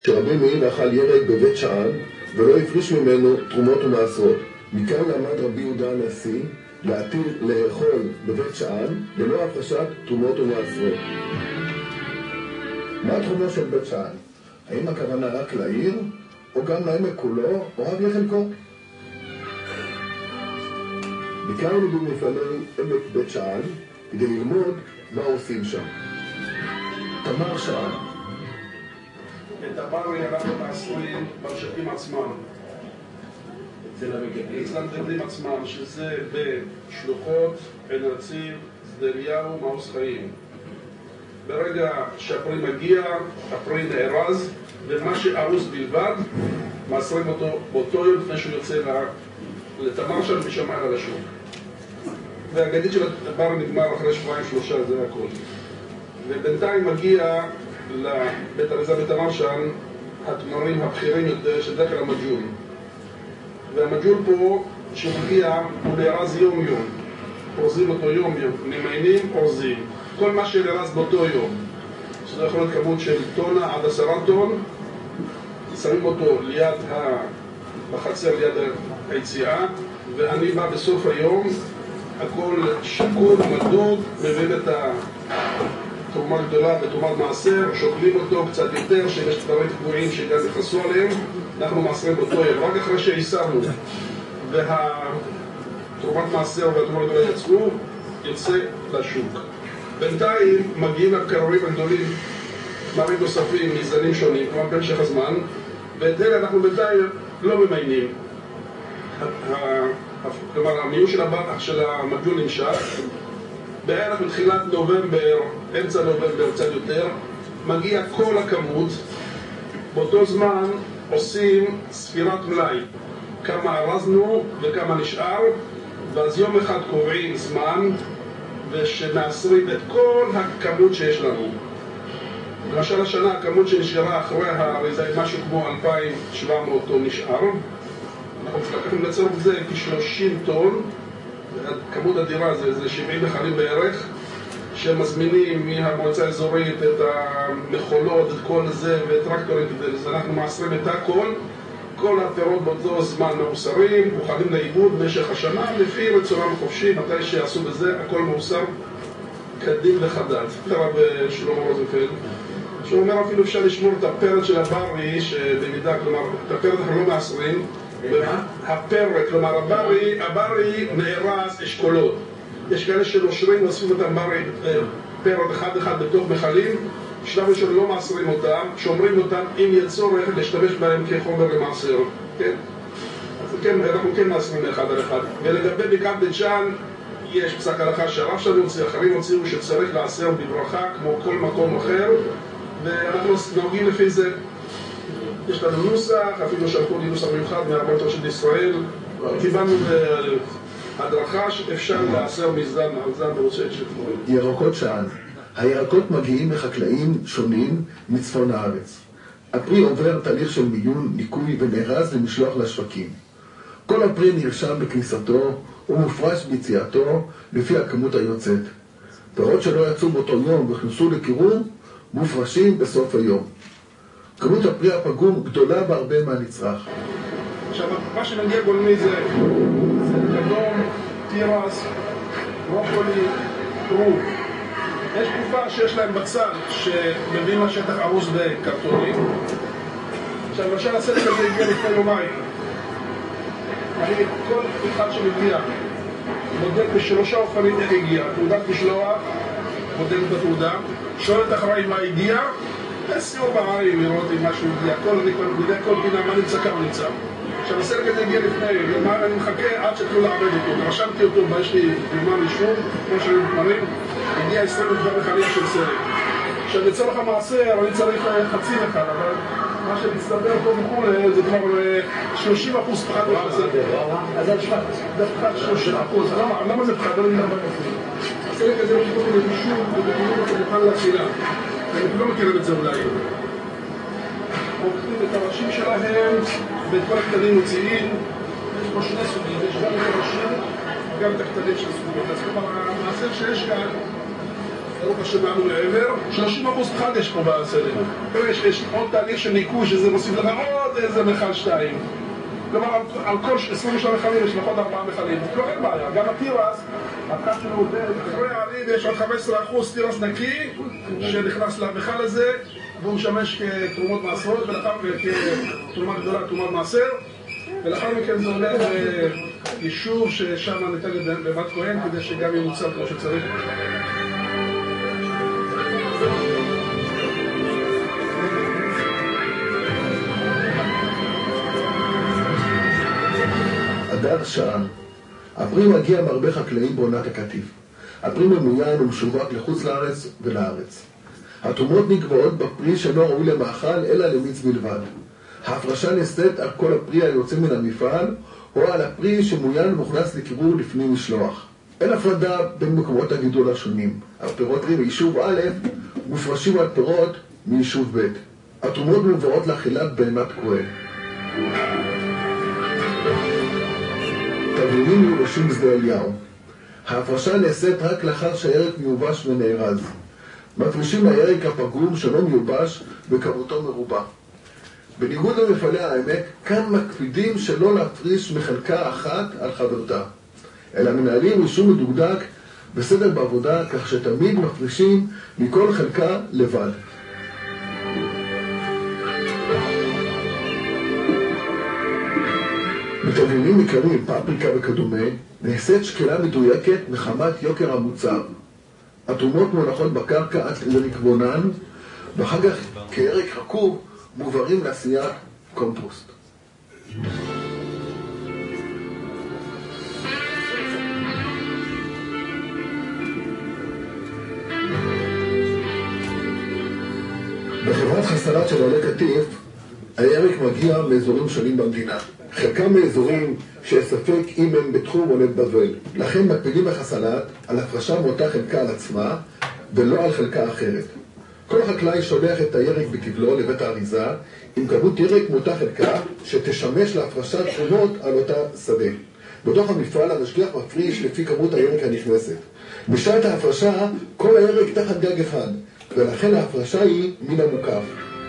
שרבי מאיר אכל ירק בבית שאן ולא הפריש ממנו תרומות ומעשרות. מכאן למד רבי יהודה הנשיא לאכול בבית שאן ללא הפרשת תרומות ומעשרות. מה התרומה של בית שאן? האם הכוונה רק לעיר או גם לעמק כולו או רק לחלקו? ביקרנו במפעלי עמק בית שאן כדי ללמוד מה עושים שם. תמר שאן. את הברי אנחנו מעשרים במשקים עצמם, אצל המגדלים עצמם, שזה בשלוחות, עין הנציב, שדה אליהו, מעוז חיים. ברגע שהפרי מגיע, הפרי נארז, ומה שארוז בלבד, מעשרים אותו באותו יום לפני שהוא יוצא לתמר שם ושמר על השוק. והגדית של הברי נגמר אחרי שבועיים-שלושה, זה הכל. ובינתיים מגיע לבית אריזה בתמר שם התמרים הבכירים יותר של דקל המג'ול. והמג'ול פה שמגיע הוא נארז יום יום, אורזים אותו יום יום, ממיינים, אורזים כל מה שנארז באותו יום, שזה יכול להיות כמות של טונה עד 10 טון, שמים אותו בחצר ליד היציאה, ואני בא בסוף היום, הכל שקול, מדוד, מבין את תרומה גדולה ותרומת מעשר, שוקלים אותו קצת יותר, שיש דברים קבועים שגם נכנסו עליהם, אנחנו מעשרים באותו יום. רק אחרי שהיסרנו והתרומת מעשר והתרומה גדולה יצאו, יוצא לשוק. בינתיים מגיעים הקררים הגדולים, תמרים נוספים מזנים שונים, כלומר במשך הזמן, ואת אלה אנחנו בינתיים לא ממיינים. כלומר, המיון של המג'ול נמשך, בערך בתחילת נובמבר, אמצע נובמבר, קצת יותר, מגיע כל הכמות, באותו זמן עושים ספירת מלאי, כמה ארזנו וכמה נשאר, ואז יום אחד קובעים זמן, ושמאסרים את כל הכמות שיש לנו. למשל השנה הכמות שנשארה אחרי האריזה היא משהו כמו 2,700 טון נשאר, אנחנו צריכים לצור בזה כ-30 טון, כמות אדירה, זה 70 מכלים בערך, שמזמינים מהמועצה האזורית את המכולות, את כל זה, וטרקטורים כדי לזה. אנחנו מעשרים את הכל, כל הפירות באותו זמן מאוסרים, מוכנים לעיבוד במשך השנה, לפי רצונם חופשי, מתי שיעשו בזה, הכל מאוסר קדים וחדד. הרב שלמה רוזנפלד, שהוא אומר אפילו אפשר לשמור את הפרק של הברי, שבמידה, כלומר, את הפרק אנחנו לא מעשרים, הפרק, כלומר הברי נארז אשכולות. יש כאלה שנושרים ואוספים אותם פרק אחד בתוך מכלים, שלב ראשון לא מעשרים אותם, שומרים אותם אם יהיה צורך להשתמש בהם כחומר למעשר. כן? אז כן, אנחנו כן מעשרים אחד על אחד. ולגבי בקעת בית שאן, יש פסק הלכה שהרב שלנו הוציא, אחרים הוציאו שצריך לעשר בברכה כמו כל מקום אחר, ואנחנו נוהגים לפי זה. יש לנו נוסח, אפילו שלחו לי נוסח מיוחד מהרבנות של ישראל, קיבלנו הדרכה שאפשר לעשר מזדן בנושא של תמורים. ירקות שאן. הירקות מגיעים מחקלאים שונים מצפון הארץ. הפרי עובר תהליך של מיון, ניקוי ונארז למשלוח לשווקים. כל הפרי נרשם בכניסתו ומופרש ביציאתו לפי הכמות היוצאת. פירות שלא יצאו באותו יום וכנסו לקירור מופרשים בסוף היום. כמות הפרי הפגום גדולה בהרבה מהנצרך. עכשיו, מה שמגיע גולמי זה קדום, תירס, ברוקולי, כרוב. יש תקופה שיש להם בצל שמביאים לשטח ארוס בקרטונים. עכשיו, למשל הסרט הזה הגיע לפני יומיים. כל אחד שמגיע בודק בשלושה אופנים איך הגיע. תעודת משלוח, בודק בתעודה, שואל את אחראי מה הגיע, סיור בערים לראות אם משהו הגיע, כל פינה מה נמצא, כמה נמצא. עכשיו הסרט הזה הגיע לפני, אני מחכה עד שתלו לעבד אותו, רשמתי אותו, יש לי יומן אישור, כמו שהיו מתמרים, הגיע 20 מכלים של סרט. עכשיו לצורך המעשר אני צריך חצי אחד, אבל מה שמצטבר פה וכולי זה כבר 30% פחד מהסרט. אז זה פחד 30%, למה זה פחד? הסרט הזה לא קיבלו לבישול ובקיבלו אותו מוכן לאכילה. אני לא מכירים את זה אולי. עוקבים את הראשים שלהם ואת כל הקטנים מוציאים. יש פה שני סוגים, יש גם את הראשים וגם את הקטנים של הסוגים. אז כלומר, המעשר שיש כאן ברוך השם מענו לעבר, 30% חד יש פה בסדר. יש עוד תהליך של ניקוי שזה מוסיף לך עוד איזה מכל 2. כלומר, על כל 22 מכלים יש עוד 4 מכלים. לא אין בעיה, גם התירס, הפקד שלו הוא אחרי העלים יש עוד 15% תירס נקי שנכנס למכל הזה והוא משמש כתרומות מעשרות וכתרומה גדולה, תרומת מעשר, ולאחר מכן זה עולה ליישוב ששם ניתן בבת כהן כדי שגם ימוצר כמו שצריך. אדר שען. הפרי מגיע מהרבה חקלאים בעונת הקטיף. הפרי ממוין ומשווק לחוץ לארץ ולארץ. התרומות נקבעות בפרי שאינו ראוי למאכל אלא למיץ בלבד. ההפרשה נעשית על כל הפרי היוצא מן המפעל או על הפרי שמוין ומוכנס לקירור לפני משלוח. אין הפרדה בין מקומות הגידול השונים. הפירות טרי מיישוב א' מופרשים על פירות מיישוב ב'. התרומות מובאות לאכילת בהמת כהן. תבלינים מיובשים בשדה אליהו. ההפרשה נעשית רק לאחר שהירק מיובש ונארז. מפרישים הירק הפגום שלא מיובש וכמותו מרובה. בניגוד למפעלי העמק, כאן מקפידים שלא להפריש מחלקה אחת על חברתה, אלא מנהלים רישום מדוקדק בסדר בעבודה, כך שתמיד מפרישים מכל חלקה לבד. בתבלינים עיקריים, פפריקה וכדומה, נעשית שקילה מדויקת מחמת יוקר המוצר. התרומות מונחות בקרקע עד לרקבונן, ואחר כך כערק רקוב מועברים לעשיית קומפוסט. בחברת חסלת של עולי קטיף, הירק מגיע מאזורים שונים במדינה. חלקם מאזורים שספק אם הם בתחום עולת בבל. לכן מקפידים בחסלת על הפרשה מאותה חלקה על עצמה ולא על חלקה אחרת. כל חקלאי שולח את הירק בטבלו לבית האריזה עם כמות ירק מאותה חלקה שתשמש להפרשת תרומות על אותה שדה. בתוך המפעל המשגיח מפריש לפי כמות הירק הנכנסת. בשעת ההפרשה כל הירק תחת גג אחד, ולכן ההפרשה היא מן המוקף.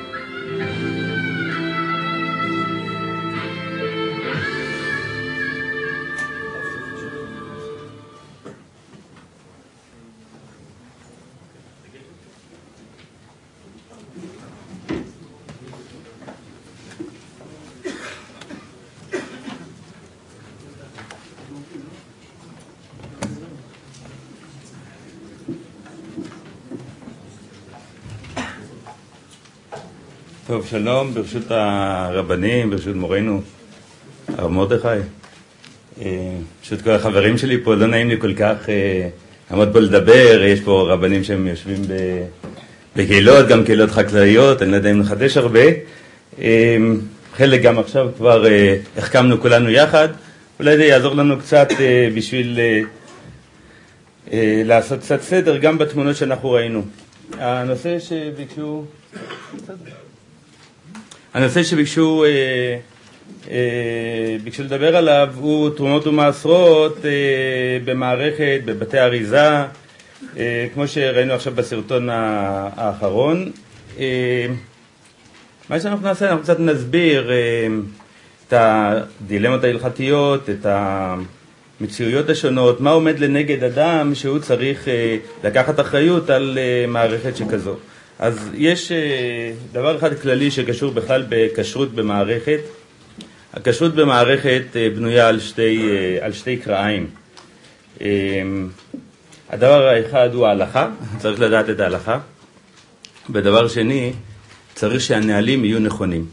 טוב, שלום, ברשות הרבנים, ברשות מורנו, הרב מרדכי, ברשות כל החברים שלי פה, לא נעים לי כל כך לעמוד פה לדבר, יש פה רבנים שהם יושבים בקהילות, גם קהילות חקלאיות, אני לא יודע אם נחדש הרבה, חלק גם עכשיו כבר החכמנו כולנו יחד, אולי זה יעזור לנו קצת בשביל לעשות קצת סדר גם בתמונות שאנחנו ראינו. הנושא שביקשו לדבר עליו הוא תרומות ומעשרות במערכת, בבתי אריזה, כמו שראינו עכשיו בסרטון האחרון. מה שאנחנו נעשה, אנחנו קצת נסביר את הדילמות ההלכתיות, את המציאויות השונות, מה עומד לנגד אדם שהוא צריך לקחת אחריות על מערכת שכזו. אז יש דבר אחד כללי שקשור בכלל בכשרות במערכת. הכשרות במערכת בנויה על שתי קרעים. הדבר האחד הוא ההלכה, צריך לדעת את ההלכה. בדבר שני, צריך שהנהלים יהיו נכונים.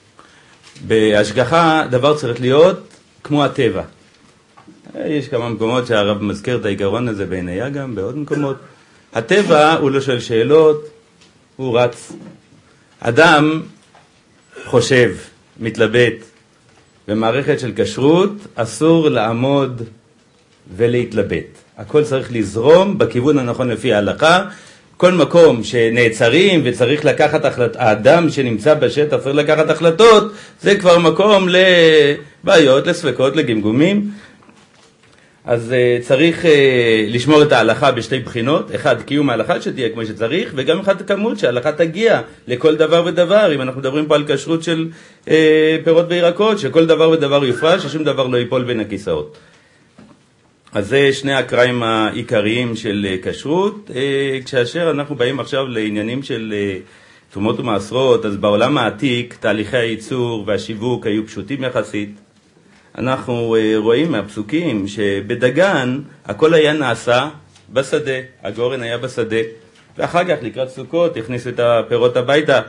בהשגחה דבר צריך להיות כמו הטבע. יש כמה מקומות שהרב מזכיר את העיקרון הזה בעינייה גם, בעוד מקומות. הטבע הוא לא שואל שאלות, הוא רץ. אדם חושב, מתלבט. במערכת של כשרות אסור לעמוד ולהתלבט. הכל צריך לזרום בכיוון הנכון לפי ההלכה. כל מקום שנעצרים וצריך לקחת החלטות, האדם שנמצא בשטח צריך לקחת החלטות, זה כבר מקום לבעיות, לספקות, לגמגומים. אז צריך לשמור את ההלכה בשתי בחינות, אחד, קיום ההלכה שתהיה כמו שצריך, וגם אחד כמות שההלכה תגיע לכל דבר ודבר. אם אנחנו מדברים פה על כשרות של פירות וירקות, שכל דבר ודבר יופרש, ששום דבר לא ייפול בין הכיסאות. אז זה שני הקריים העיקריים של כשרות. כאשר אנחנו באים עכשיו לעניינים של תרומות ומעשרות, אז בעולם העתיק תהליכי הייצור והשיווק היו פשוטים יחסית. אנחנו רואים מהפסוקים שבדגן הכל היה נעשה בשדה, הגורן היה בשדה, ואחר כך לקראת סוכות הכניסו את הפירות הביתה.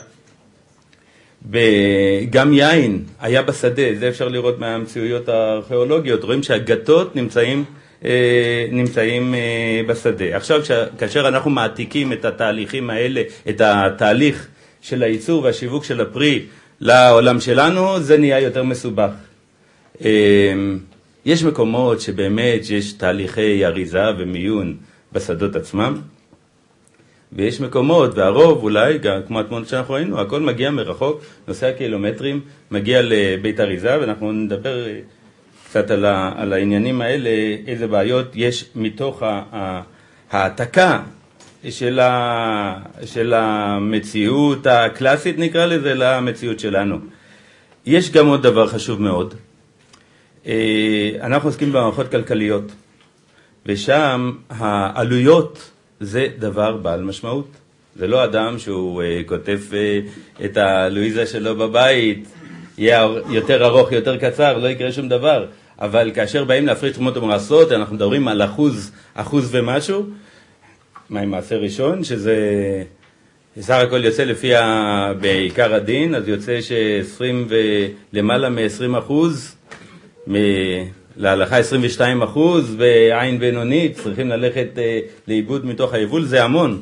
גם יין היה בשדה, זה אפשר לראות מהמציאויות הארכיאולוגיות, רואים שהגתות נמצאים בשדה. עכשיו כאשר אנחנו מעתיקים את התהליכים האלה, את התהליך של הייצור והשיווק של הפרי לעולם שלנו, זה נהיה יותר מסובך. יש מקומות שבאמת יש תהליכי אריזה ומיון בשדות עצמם, ויש מקומות, והרוב אולי, גם כמו התמונות שאנחנו ראינו, הכל מגיע מרחוק, נוסע קילומטרים, מגיע לבית אריזה, ואנחנו נדבר קצת על העניינים האלה, איזה בעיות יש מתוך העתקה של המציאות הקלאסית, נקרא לזה, למציאות שלנו. יש גם עוד דבר חשוב מאוד. אנחנו עוסקים במערכות כלכליות, ושם העלויות זה דבר בעל משמעות. זה לא אדם שהוא כותב את הלואיזה שלו בבית, יהיה יותר ארוך, יותר קצר, לא יקרה שום דבר. אבל כאשר באים להפריש תרומות ומעשרות, אנחנו מדברים על אחוז ומשהו. מה עם מעשר ראשון? שזה סך הכל יוצא לפי בעיקר הדין, אז יוצא למעלה מ-20%, להלכה 22%, ועין בינונית, צריכים ללכת לאיבוד מתוך היבול, זה המון.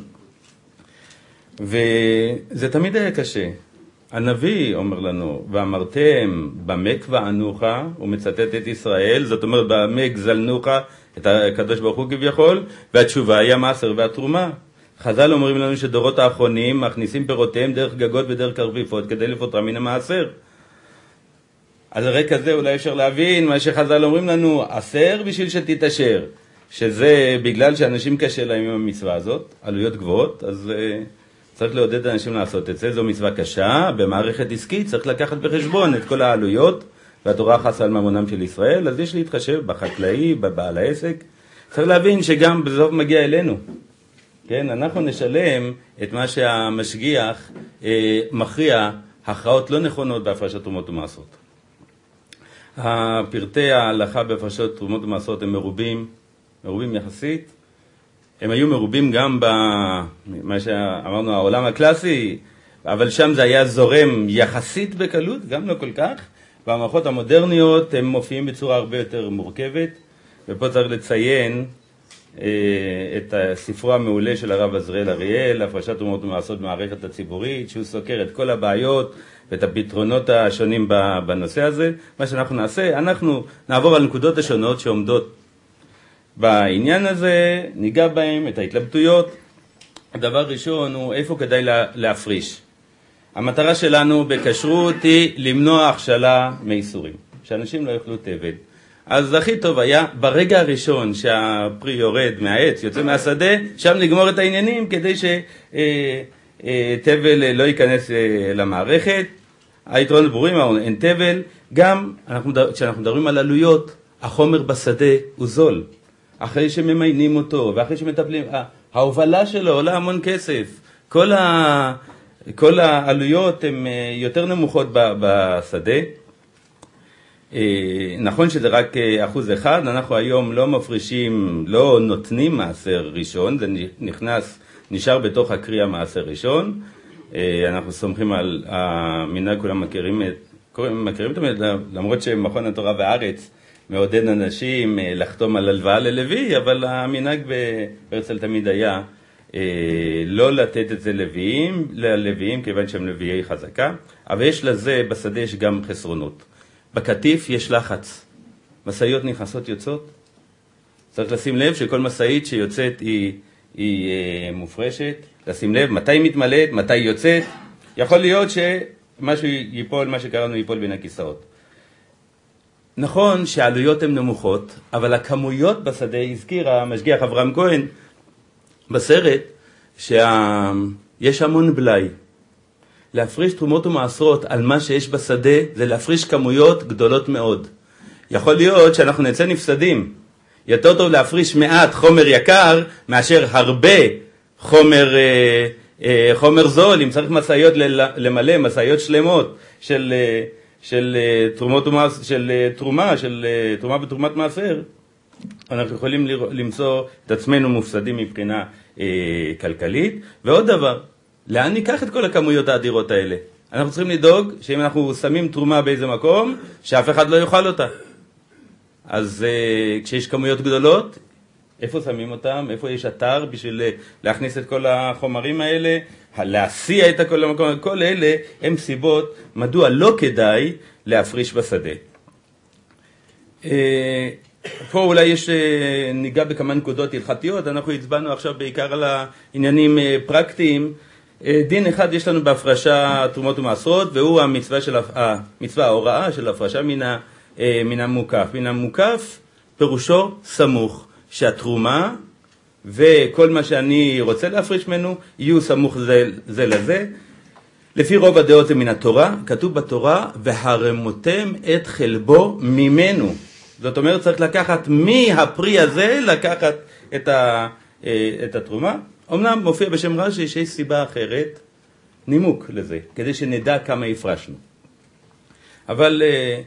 וזה תמיד היה קשה. הנביא אומר לנו, ואמרתם במה קבענוך, הוא מצטט את ישראל, זאת אומרת במה גזלנוך, את הקדוש ברוך הוא כביכול, והתשובה היא המעשר והתרומה. חז"ל אומרים לנו שדורות האחרונים מכניסים פירותיהם דרך גגות ודרך קרביפות כדי לפוטרם מן המעשר. אז הרקע הזה אולי אפשר להבין מה שחז"ל אומרים לנו, עשר בשביל שתתעשר, שזה בגלל שאנשים קשה להם עם המצווה הזאת, עלויות גבוהות, אז צריך לעודד אנשים לעשות את זה. זו מצווה קשה, במערכת עסקית צריך לקחת בחשבון את כל העלויות, והתורה חסה על ממונם של ישראל, אז יש להתחשב בחקלאי, בבעל העסק. צריך להבין שגם בסוף מגיע אלינו. כן, אנחנו נשלם את מה שהמשגיח מכריע הכרעות לא נכונות בהפרשת תרומות ומעשרות. הפרטי ההלכה בהפרשת תרומות ומעשרות הם מרובים יחסית. הם היו מרובים גם במה שאמרנו העולם הקלאסי, אבל שם זה היה זורם יחסית בקלות, גם לא כל כך. והמערכות המודרניות הם מופיעים בצורה הרבה יותר מורכבת, ופה צריך לציין את הספרו המעולה של הרב עזריאל אריאל, הפרשת תרומות ומעשרות במערכת הציבורית, שהוא סוקר את כל הבעיות ואת הפתרונות השונים בנושא הזה. מה שאנחנו נעשה, אנחנו נעבור על נקודות השונות שעומדות בעניין הזה, ניגע בהם, את ההתלבטויות. הדבר ראשון הוא איפה כדאי להפריש. המטרה שלנו בכשרות היא למנוע הכשלה מאיסורים, שאנשים לא יאכלו תבל. אז הכי טוב היה ברגע הראשון שהפרי יורד מהעץ, יוצא מהשדה, שם נגמור את העניינים כדי שתבל לא ייכנס למערכת. היתרונות ברורים, אין תבל. גם כשאנחנו מדברים על עלויות, החומר בשדה הוא זול. אחרי שממיינים אותו ואחרי שמטפלים, ההובלה שלו עולה המון כסף. כל העלויות הן יותר נמוכות בשדה. נכון שזה רק 1%, אנחנו היום לא מפרישים, לא נותנים מעשר ראשון, זה נשאר בתוך הקריאה מעשר ראשון. אנחנו סומכים על המנהג, כולם מכירים את המנהג, למרות שמכון התורה והארץ מעודד אנשים לחתום על הלוואה ללוי, אבל המנהג בהרצל תמיד היה לא לתת את זה ללוויים, כיוון שהם לוויי חזקה, אבל יש לזה, בשדה יש גם חסרונות. בקטיף יש לחץ, מסעיות נכנסות יוצאות, צריך לשים לב שכל מסעית שיוצאת היא מופרשת, לשים לב מתי היא מתמלאת, מתי היא יוצאת, יכול להיות שמשהו ייפול, מה שקראנו ייפול בין הכיסאות. נכון שהעלויות הן נמוכות, אבל הכמויות בשדה, הזכיר המשגיח אברהם כהן בסרט, שיש המון בלאי. להפריש תרומות ומעשרות על מה שיש בשדה, זה להפריש כמויות גדולות מאוד. יכול להיות שאנחנו נצא נפסדים. יותר טוב להפריש מעט חומר יקר, מאשר הרבה חומר זול. אם צריך מסעיות למלא, מסעיות שלמות של תרומה ותרומת מעשר, אנחנו יכולים למצוא את עצמנו מופסדים מבחינה כלכלית. ועוד דבר, לאן ניקח את כל הכמויות האדירות האלה? אנחנו צריכים לדאוג שאם אנחנו שמים תרומה באיזה מקום, שאף אחד לא יאכל אותה. אז כשיש כמויות גדולות, איפה שמים אותם? איפה יש אתר בשביל להכניס את כל החומרים האלה? להסיע את הכל למקום? כל אלה הם סיבות מדוע לא כדאי להפריש בשדה. פה אולי יש ניגע בכמה נקודות הלכתיות. אנחנו הצבענו עכשיו בעיקר על העניינים פרקטיים. דין אחד יש לנו בהפרשה תרומות ומעשרות, והוא המצווה ההוראה של הפרשה מן המוקף. מן המוקף פירושו סמוך, שהתרומה וכל מה שאני רוצה להפריש ממנו יהיו סמוך זה לזה. לפי רוב הדעות זה מן התורה, כתוב בתורה, והרמותם את חלבו ממנו. זאת אומרת, צריך לקחת מהפרי הזה, לקחת את התרומה. אמנם מופיע בשם רש"י שיש סיבה אחרת, נימוק לזה, כדי שנדע כמה הפרשנו. אבל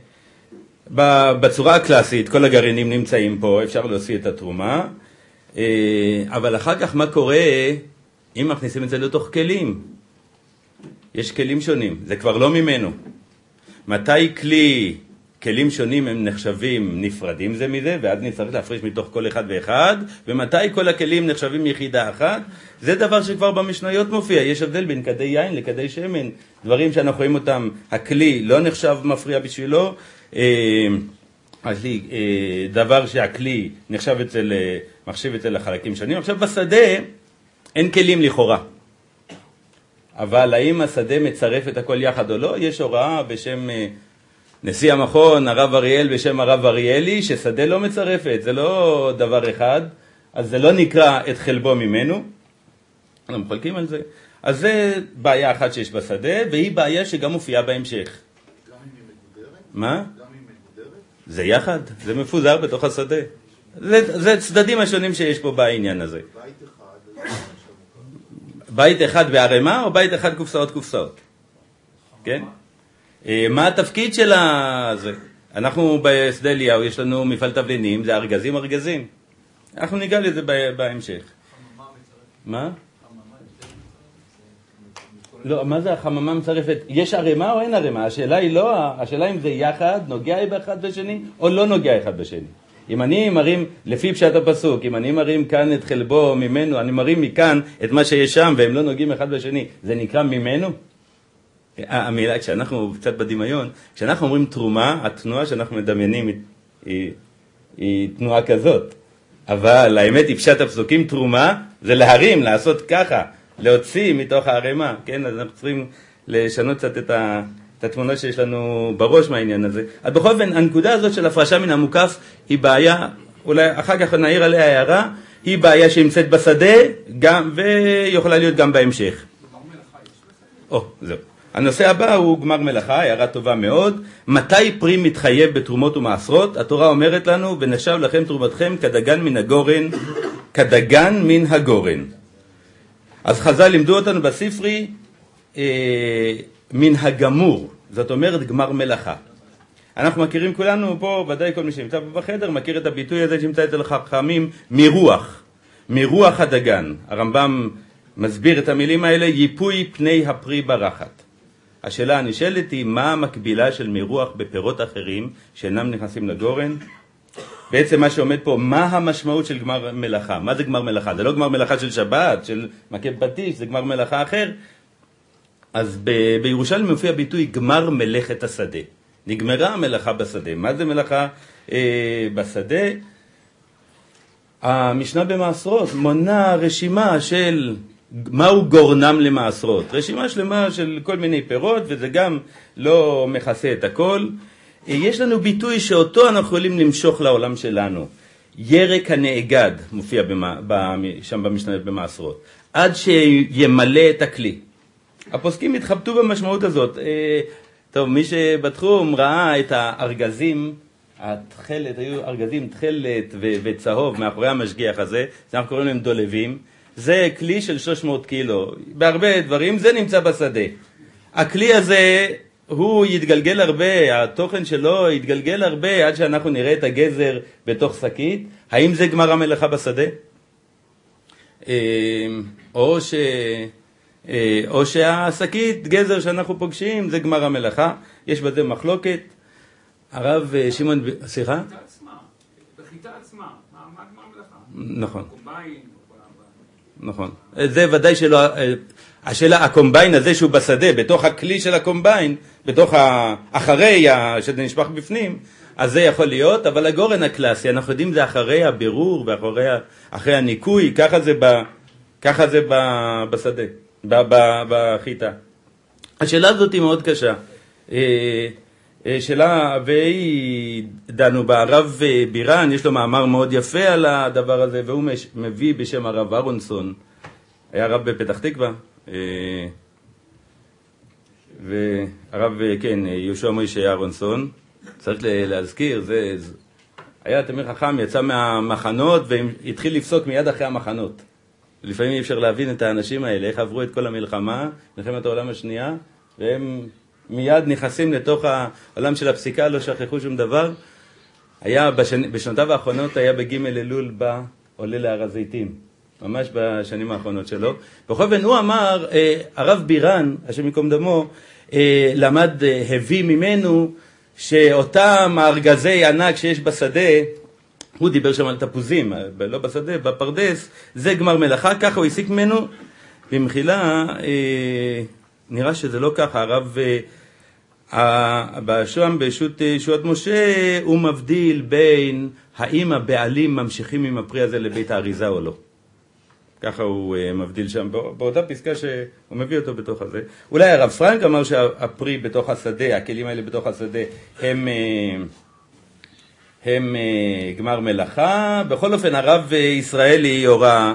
בצורה הקלאסית, כל הגרעינים נמצאים פה, אפשר להוציא את התרומה, אבל אחר כך מה קורה אם מכניסים את זה לתוך כלים? יש כלים שונים, זה כבר לא ממנו. מתי כלים שונים הם נחשבים נפרדים זה מזה, ואז נצטרך להפריש מתוך כל אחד ואחד, ומתי כל הכלים נחשבים יחידה אחת? זה דבר שכבר במשניות מופיע, יש הבדל בין כדי יין לכדי שמן, דברים שאנחנו רואים אותם, הכלי לא נחשב מפריע בשבילו, אז לי דבר שהכלי מחשיב אצל החלקים שונים. עכשיו בשדה אין כלים לכאורה, אבל האם השדה מצרף את הכל יחד או לא? יש הוראה בשם נשיא המכון, הרב אריאל, בשם הרב אריאלי, ששדה לא מצרפת, זה לא דבר אחד, אז זה לא נקרא את חלבו ממנו, אנחנו מחלקים על זה. אז זה בעיה אחת שיש בשדה, והיא בעיה שגם מופיעה בהמשך. גם אם היא מגודרת? מה? גם אם היא מגודרת? זה יחד, זה מפוזר בתוך השדה. זה צדדים השונים שיש פה בעניין הזה. בית אחד בערימה או בית אחד קופסאות? כן? מה התפקיד של זה? אנחנו בשדה אליהו, יש לנו מפעל תבלינים, זה ארגזים. אנחנו ניגע לזה בהמשך. מה? לא, מה זה החממה מצרפת? יש ערימה או אין ערימה? השאלה היא לא, השאלה אם זה יחד, נוגע באחד בשני, או לא נוגע אחד בשני. אם אני מרים, לפי פשט הפסוק, אם אני מרים כאן את חלבו ממנו, אני מרים מכאן את מה שיש שם, והם לא נוגעים אחד בשני, זה נקרא ממנו? המילה, כשאנחנו קצת בדמיון, כשאנחנו אומרים תרומה, התנועה שאנחנו מדמיינים היא תנועה כזאת. אבל האמת היא פשט הפסוקים, תרומה זה להרים, לעשות ככה, להוציא מתוך הערימה, כן? אז אנחנו צריכים לשנות קצת את התמונה שיש לנו בראש מהעניין הזה. אז בכל אופן, הנקודה הזאת של הפרשה מן המוקף היא בעיה, אולי אחר כך נעיר עליה הערה, היא בעיה שנמצאת בשדה, ויכולה להיות גם בהמשך. זהו. הנושא הבא הוא גמר מלאכה, הערה טובה מאוד. מתי פרי מתחייב בתרומות ומעשרות? התורה אומרת לנו, ונחשב לכם תרומתכם כדגן מן הגורן. אז חז"ל לימדו אותנו בספרי מן הגמור, זאת אומרת גמר מלאכה. אנחנו מכירים כולנו פה, ודאי כל מי שנמצא פה בחדר, מכיר את הביטוי הזה שנמצא אצל החכמים, מרוח הדגן. הרמב"ם מסביר את המילים האלה, ייפוי פני הפרי ברחת. השאלה הנשאלת היא, מה המקבילה של מרוח בפירות אחרים שאינם נכנסים לגורן? בעצם מה שעומד פה, מה המשמעות של גמר מלאכה? מה זה גמר מלאכה? זה לא גמר מלאכה של שבת, של מכה פטיש, זה גמר מלאכה אחר. אז בירושלים מופיע ביטוי גמר מלאכת השדה. נגמרה המלאכה בשדה. מה זה מלאכה בשדה? המשנה במעשרות מונה רשימה של מהו גורנם למעשרות. רשימה שלמה של כל מיני פירות, וזה גם לא מכסה את הכל. יש לנו ביטוי שאותו אנחנו יכולים למשוך לעולם שלנו. ירק הנאגד מופיע שם במשנה במעשרות. עד שימלא את הכלי. הפוסקים התחבטו במשמעות הזאת. טוב, מי שבתחום ראה את הארגזים, התחלת, היו ארגזים תחלת וצהוב מאחורי המשגיח הזה, אנחנו קוראים להם דולבים. זה כלי של 300 קילו. בהרבה דברים זה נמצא בשדה. הכלי הזה הוא יתגלגל הרבה, התוכן שלו יתגלגל הרבה עד שאנחנו נראה את הגזר בתוך שקית. האם זה גמר המלאכה בשדה? או שהשקית גזר שאנחנו פוגשים זה גמר המלאכה. יש בזה מחלוקת. הרב שמעון, סליחה? בחיטה עצמה, מה גמר המלאכה? נכון. קומביין. נכון. זה ודאי שלא, השאלה, הקומביין הזה שהוא בשדה, בתוך הכלי של הקומביין, בתוך אחרי שזה נשפך בפנים, אז זה יכול להיות, אבל הגורן הקלאסי, אנחנו יודעים זה אחרי הבירור ואחרי הניקוי, ככה זה בשדה, בחיטה. השאלה הזאת היא מאוד קשה. שאלה, והיא דנו בה, הרב בירן, יש לו מאמר מאוד יפה על הדבר הזה, והוא מביא בשם הרב אהרונסון, היה רב בפתח תקווה, והרב, כן, יהושע מוישה אהרונסון, צריך להזכיר, זה היה תלמיד חכם, יצא מהמחנות והתחיל לפסוק מיד אחרי המחנות. לפעמים אי אפשר להבין את האנשים האלה, איך עברו את כל המלחמה, מלחמת העולם השנייה, והם מיד נכנסים לתוך העולם של הפסיקה, לא שכחו שום דבר. היה בשנותיו האחרונות, היה בג' אלול עולה להר הזיתים, ממש בשנים האחרונות שלו. בכל אופן הוא אמר, הרב בירן, השם יקום דמו, הביא ממנו שאותם הארגזי ענק שיש בשדה, הוא דיבר שם על תפוזים, לא בשדה, בפרדס, זה גמר מלאכה, ככה הוא הסיק ממנו. במחילה, נראה שזה לא ככה, הרב בשם בשו"ת משה, הוא מבדיל בין האם הבעלים ממשיכים עם הפרי הזה לבית האריזה או לא. ככה הוא מבדיל שם, באותה פסקה שהוא מביא אותו בתוך הזה. אולי הרב פרנק אמר שהפרי בתוך השדה, הכלים האלה בתוך השדה, הם גמר מלאכה. בכל אופן, הרב ישראלי הורה,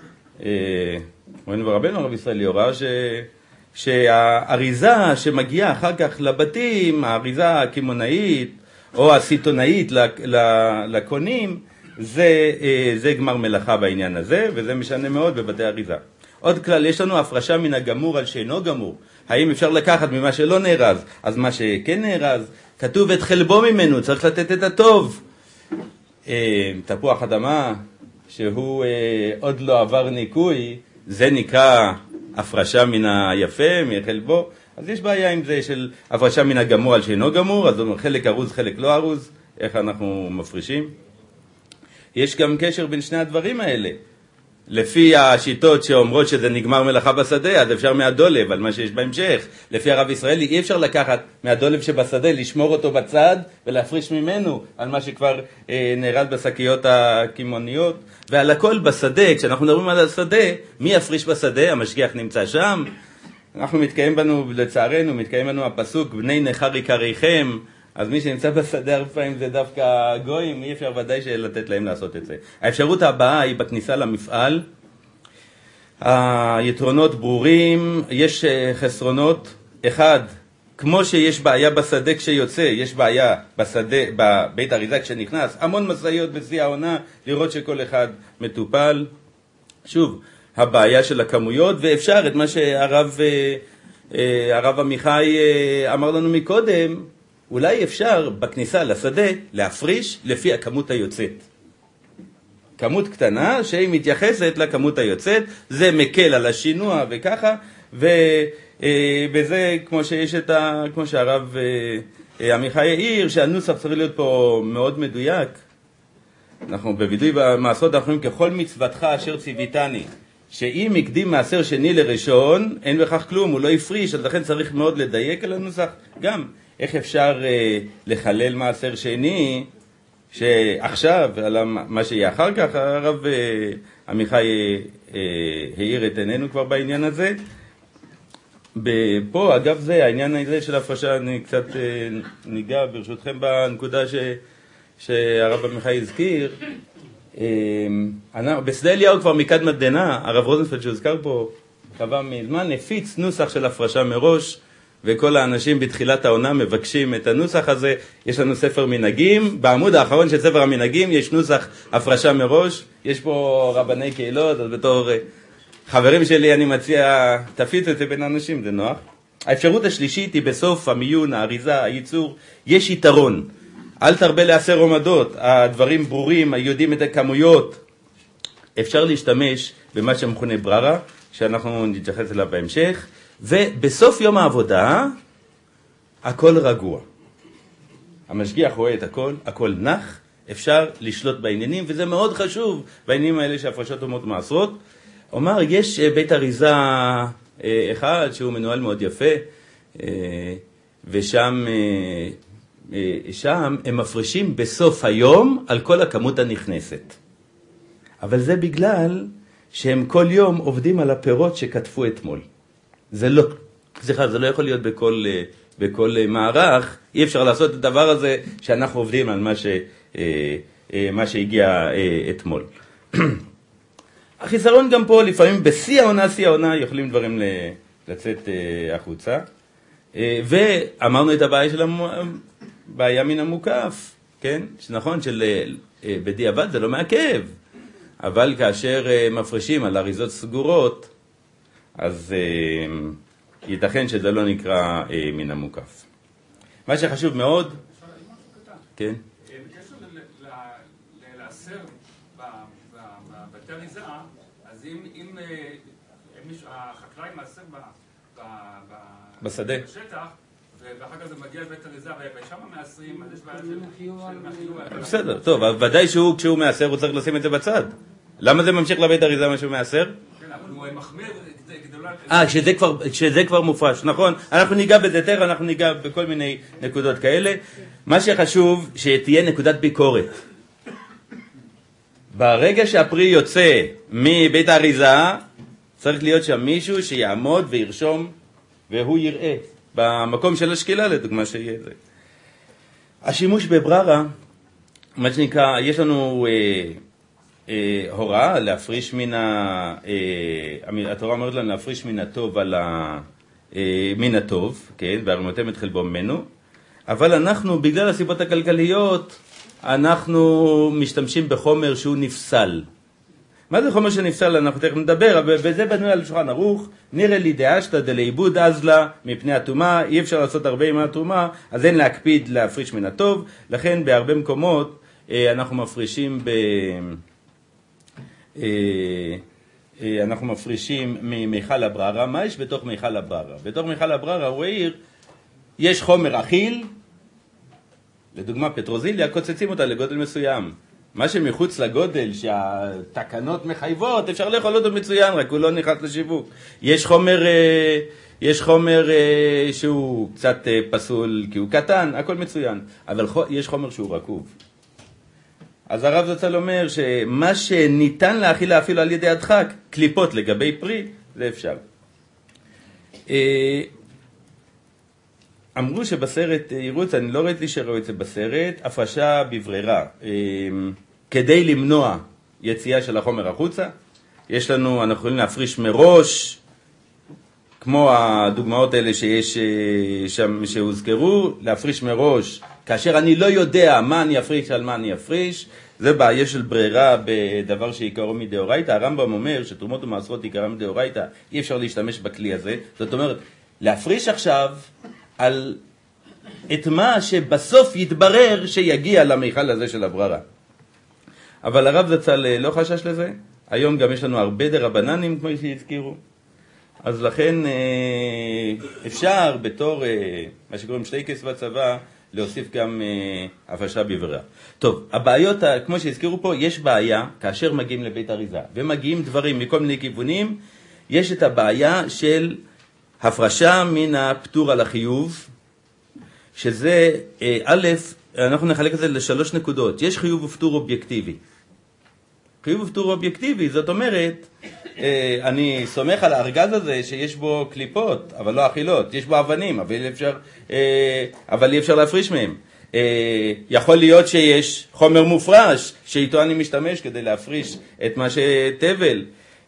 ורבנו הרב ישראלי הורה, שהאריזה שמגיעה אחר כך לבתים, האריזה הכימונאית או הסיטונאית לקונים, זה גמר מלאכה בעניין הזה, וזה משנה מאוד בבתי אריזה. עוד כלל, יש לנו הפרשה מן הגמור על שאינו גמור. האם אפשר לקחת ממה שלא נארז? אז מה שכן נארז, כתוב את חלבו ממנו, צריך לתת את הטוב. תפוח אדמה, שהוא עוד לא עבר ניקוי, זה נקרא הפרשה מן היפה, מחלבו. אז יש בעיה עם זה של הפרשה מן הגמור על שאינו גמור, אז חלק ארוז, חלק לא ארוז, איך אנחנו מפרישים? יש גם קשר בין שני הדברים האלה. לפי השיטות שאומרות שזה נגמר מלאכה בשדה, אז אפשר מהדולב, על מה שיש בהמשך. לפי הרב ישראלי, אי אפשר לקחת מהדולב שבשדה, לשמור אותו בצד ולהפריש ממנו על מה שכבר נארז בשקיות הכימוניות. ועל הכל בשדה, כשאנחנו מדברים על השדה, מי יפריש בשדה? המשגיח נמצא שם. אנחנו לצערנו, מתקיים לנו הפסוק, בני נחר יקריכם. אז מי שנמצא בשדה הרבה פעמים זה דווקא גויים, אי אפשר ודאי לתת להם לעשות את זה. האפשרות הבאה היא בכניסה למפעל. היתרונות ברורים, יש חסרונות. אחד, כמו שיש בעיה בשדה כשיוצא, יש בעיה בשדה, בבית אריזה כשנכנס, המון מסעיות בשיא העונה, לראות שכל אחד מטופל. שוב, הבעיה של הכמויות, ואפשר את מה שהרב עמיחי אמר לנו מקודם, אולי אפשר בכניסה לשדה להפריש לפי הכמות היוצאת. כמות קטנה שהיא מתייחסת לכמות היוצאת, זה מקל על השינוע וככה, ובזה כמו שיש כמו שהרב עמיחי העיר, שהנוסח צריך להיות פה מאוד מדויק. אנחנו בווידוי במעשרות אנחנו אומרים, ככל מצוותך אשר ציוויתני, שאם הקדים מעשר שני לראשון, אין בכך כלום, הוא לא יפריש, אז לכן צריך מאוד לדייק על הנוסח. גם, איך אפשר לחלל מעשר שני, שעכשיו, על מה שיהיה אחר כך, הרב עמיחי העיר את עינינו כבר בעניין הזה. פה, אגב זה, העניין הזה של ההפרשה, אני קצת ניגע ברשותכם בנקודה שהרב עמיחי הזכיר. בשדה אליהו כבר מקדמת דנא, הרב רוזנפלד שהוזכר פה, קבע מזמן, הפיץ נוסח של הפרשה מראש, וכל האנשים בתחילת העונה מבקשים את הנוסח הזה. יש לנו ספר מנהגים, בעמוד האחרון של ספר המנהגים יש נוסח הפרשה מראש, יש פה רבני קהילות, אז בתור חברים שלי אני מציע, תפיצו את זה בין האנשים, זה נוח. האפשרות השלישית היא בסוף המיון, האריזה, הייצור, יש יתרון. אל תרבה לעשר עומדות, הדברים ברורים, יודעים את הכמויות. אפשר להשתמש במה שמכונה בררה, שאנחנו נתייחס אליו בהמשך, ובסוף יום העבודה, הכל רגוע. המשגיח רואה את הכל, הכל נח, אפשר לשלוט בעניינים, וזה מאוד חשוב בעניינים האלה שהפרשות אומות מעשרות. אומר, יש בית אריזה אחד שהוא מנוהל מאוד יפה, ושם הם מפרשים בסוף היום על כל הכמות הנכנסת. אבל זה בגלל שהם כל יום עובדים על הפירות שכתבו אתמול. זה לא יכול להיות בכל מערך, אי אפשר לעשות את הדבר הזה שאנחנו עובדים על מה שהגיע אתמול. החיסרון גם פה, לפעמים בשיא העונה יכולים דברים לצאת החוצה. ואמרנו את הבעיה של בעיה מן המוקף, כן? שנכון, בדיעבד זה לא מעכב, אבל כאשר מפרשים על אריזות סגורות, אז ייתכן שזה לא נקרא מן המוקף. מה שחשוב מאוד, כן? בקשר לעשר בבתי אריזה, אז אם החקלאי מעשר בשדה, בשטח, ואחר כך זה מגיע לבית אריזה, ושם מעשרים, אז יש בעיה של חיוב. בסדר, טוב, ודאי כשהוא מעשר הוא צריך לשים את זה בצד. למה זה ממשיך לבית אריזה מה שהוא מעשר? כן, אבל הוא מחמיר גדולה. שזה כבר מופרש, נכון? אנחנו ניגע בזה, אנחנו ניגע בכל מיני נקודות כאלה. מה שחשוב, שתהיה נקודת ביקורת. ברגע שהפרי יוצא מבית האריזה, צריך להיות שם מישהו שיעמוד וירשום, והוא יראה. במקום של השקילה, לדוגמה, שיהיה זה. השימוש בבררה, מה שנקרא, יש לנו הוראה להפריש התורה אומרת לנו להפריש מן הטוב על מן הטוב, כן, והרמותם את חלבו ממנו, אבל אנחנו, בגלל הסיבות הכלכליות, אנחנו משתמשים בחומר שהוא נפסל. מה זה חומר שנפסל? אנחנו תכף נדבר, אבל בזה בנוי על שולחן ערוך, נראה לי דאשתא דלעיבוד אזלה מפני התרומה, אי אפשר לעשות הרבה עם התרומה, אז אין להקפיד להפריש מן הטוב, לכן בהרבה מקומות אנחנו מפרישים ממיכל הבררה. מה יש בתוך מיכל הבררה? בתוך מיכל הבררה הוא העיר, יש חומר אכיל, לדוגמה פטרוזיליה, קוצצים אותה לגודל מסוים. מה שמחוץ לגודל שהתקנות מחייבות, אפשר לאכול אותו מצוין, רק הוא לא נכנס לשיווק. יש חומר שהוא קצת פסול כי הוא קטן, הכל מצוין, אבל יש חומר שהוא רקוב. אז הרב זצ"ל אומר שמה שניתן להאכילה אפילו על ידי הדחק, קליפות לגבי פרי, זה אפשר. אמרו שבסרט ירוץ, אני לא ראיתי שראו את זה בסרט, הפרשה בברירה. כדי למנוע יציאה של החומר החוצה, אנחנו יכולים להפריש מראש, כמו הדוגמאות האלה שהוזכרו, להפריש מראש, כאשר אני לא יודע מה אני אפריש על מה אני אפריש, זה בעיה של ברירה בדבר שעיקרו מדאורייתא. הרמב"ם אומר שתרומות ומעשרות עיקרם מדאורייתא, אי אפשר להשתמש בכלי הזה, זאת אומרת, להפריש עכשיו על את מה שבסוף יתברר שיגיע למיכל הזה של הבררה. אבל הרב זצ"ל לא חשש לזה, היום גם יש לנו הרבה דרבננים כמו שהזכירו, אז לכן אפשר בתור מה שקוראים שטייקס בצבא להוסיף גם הפרשה בברירה. טוב, הבעיות, כמו שהזכירו פה, יש בעיה כאשר מגיעים לבית אריזה ומגיעים דברים מכל מיני כיוונים, יש את הבעיה של הפרשה מן הפטור על החיוב, שזה א', אנחנו נחלק את זה לשלוש נקודות. יש חיוב ופטור אובייקטיבי. חיוב ופטור אובייקטיבי, זאת אומרת, אני סומך על הארגז הזה שיש בו קליפות, אבל לא אכילות, יש בו אבנים, אבל אי אפשר להפריש מהם. יכול להיות שיש חומר מופרש שאיתו אני משתמש כדי להפריש את מה שטבל.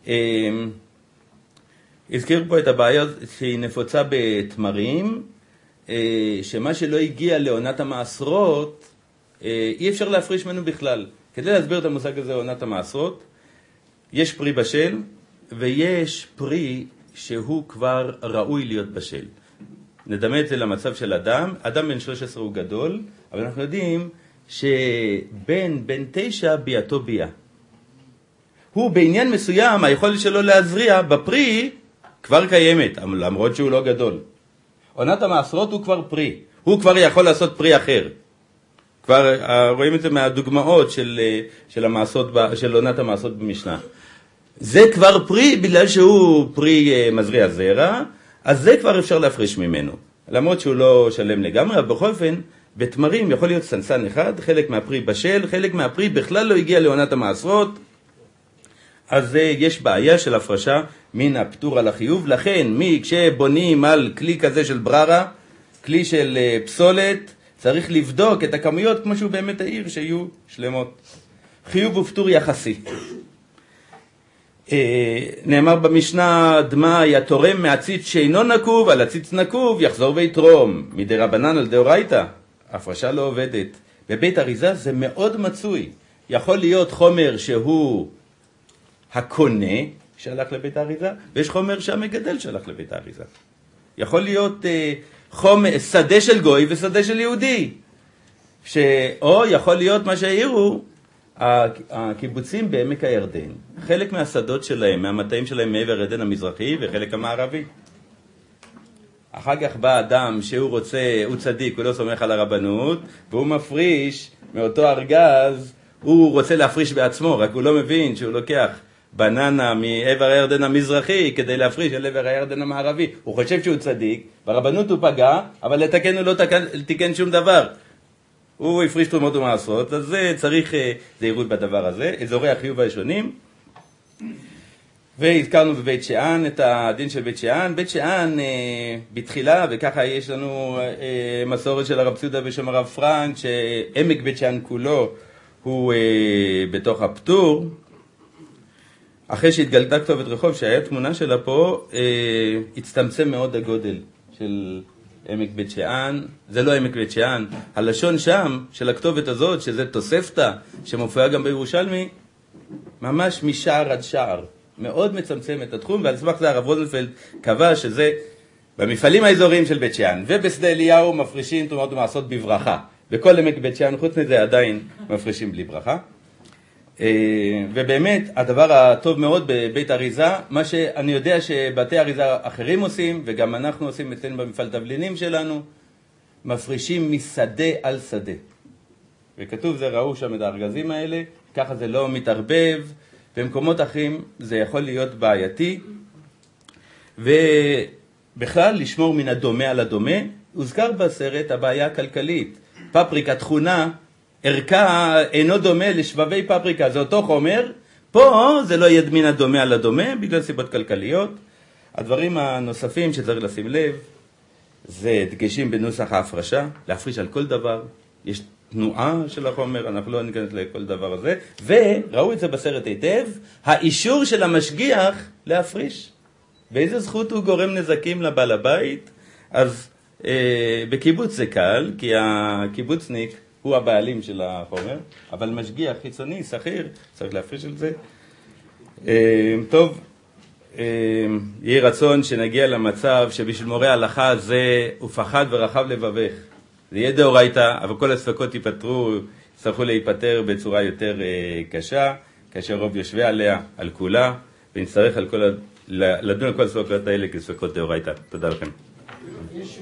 הזכיר פה את הבעיה שהיא נפוצה בתמרים, שמה שלא הגיע לעונת המעשרות, אי אפשר להפריש ממנו בכלל. כדי להסביר את המושג הזה, עונת המעשרות, יש פרי בשל, ויש פרי שהוא כבר ראוי להיות בשל. נדמה את זה למצב של אדם. אדם בן 13 הוא גדול, אבל אנחנו יודעים שבן 9 ביאתו ביאה. הוא בעניין מסוים, היכולת שלו להזריע בפרי כבר קיימת, למרות שהוא לא גדול. עונת המעשרות הוא כבר פרי, הוא כבר יכול לעשות פרי אחר. כבר רואים את זה מהדוגמאות של עונת המעשרות במשנה. זה כבר פרי בגלל שהוא פרי מזריע זרע, אז זה כבר אפשר להפריש ממנו. למרות שהוא לא שלם לגמרי, אבל בכל אופן, בתמרים יכול להיות סנסן אחד, חלק מהפרי בשל, חלק מהפרי בכלל לא הגיע לעונת המעשרות, אז יש בעיה של הפרשה מן הפטור על החיוב. לכן, כשבונים על כלי כזה של בררה, כלי של פסולת, צריך לבדוק את הכמויות כמו שהוא באמת העיר, שיהיו שלמות. חיוב ופטור יחסי. נאמר במשנה, דמה יתורם מהציץ שאינו נקוב, על הציץ נקוב יחזור ויתרום. מדי רבנן על דאורייתא, הפרשה לא עובדת. בבית אריזה זה מאוד מצוי. יכול להיות חומר שהוא הקונה שהלך לבית האריזה, ויש חומר שהמגדל שהלך לבית האריזה. יכול להיות שדה של גוי ושדה של יהודי. או יכול להיות מה שהעירו, הקיבוצים בעמק הירדן. חלק מהשדות שלהם, מהמטעים שלהם מעבר הירדן המזרחי וחלק המערבי. אחר כך בא אדם שהוא רוצה, הוא צדיק, הוא לא סומך על הרבנות, והוא מפריש מאותו ארגז, הוא רוצה להפריש בעצמו, רק הוא לא מבין שהוא לוקח בננה מעבר הירדן המזרחי כדי להפריש אל עבר הירדן המערבי. הוא חושב שהוא צדיק, ברבנות הוא פגע, אבל לתקן הוא לא תיקן שום דבר. הוא הפריש תרומות ומעשרות, אז זה צריך זהירות בדבר הזה. אזורי החיוב הישונים. והזכרנו בבית שאן את הדין של בית שאן. בית שאן בתחילה, וככה יש לנו מסורת של הרב ציודה בשם הרב פרנק, שעמק בית שאן כולו הוא בתוך הפטור. אחרי שהתגלתה כתובת רחוב שהיה תמונה שלה פה, הצטמצם מאוד הגודל של עמק בית שאן. זה לא עמק בית שאן, הלשון שם של הכתובת הזאת, שזה תוספתא, שמופיעה גם בירושלמי, ממש משער עד שער. מאוד מצמצם את התחום, ועל סמך זה הרב רוזנפלד קבע שזה במפעלים האזוריים של בית שאן, ובשדה אליהו מפרישים תרומות ומעשרות בברכה. בכל עמק בית שאן, חוץ מזה עדיין מפרישים בלי ברכה. ובאמת הדבר הטוב מאוד בבית אריזה, מה שאני יודע שבתי אריזה אחרים עושים, וגם אנחנו עושים אצלנו במפעל תבלינים שלנו, מפרישים משדה על שדה. וכתוב זה, ראו שם את הארגזים האלה, ככה זה לא מתערבב, במקומות אחרים זה יכול להיות בעייתי, ובכלל לשמור מן הדומה על הדומה. הוזכר בסרט הבעיה הכלכלית, פפריקה תכונה, ערכה אינו דומה לשבבי פפריקה, זה אותו חומר, פה זה לא יהיה מן הדומה על הדומה, בגלל סיבות כלכליות. הדברים הנוספים שצריך לשים לב, זה דגשים בנוסח ההפרשה, להפריש על כל דבר, יש תנועה של החומר, אנחנו לא ניכנס לכל דבר הזה, וראו את זה בסרט היטב, האישור של המשגיח להפריש. באיזה זכות הוא גורם נזקים לבעל הבית? אז בקיבוץ זה קל, כי הקיבוצניק הוא הבעלים של החומר, אבל משגיח חיצוני, שכיר, צריך להפריש על זה. טוב, יהי רצון שנגיע למצב שבשביל מורה הלכה זה ופחד ורחב לבבך. זה יהיה דאורייתא, אבל כל הספקות ייפתרו, יצטרכו להיפטר בצורה יותר קשה, כאשר רוב יושבי עליה, על כולה, ונצטרך לדון על כל הספקות האלה כספקות דאורייתא. תודה לכם.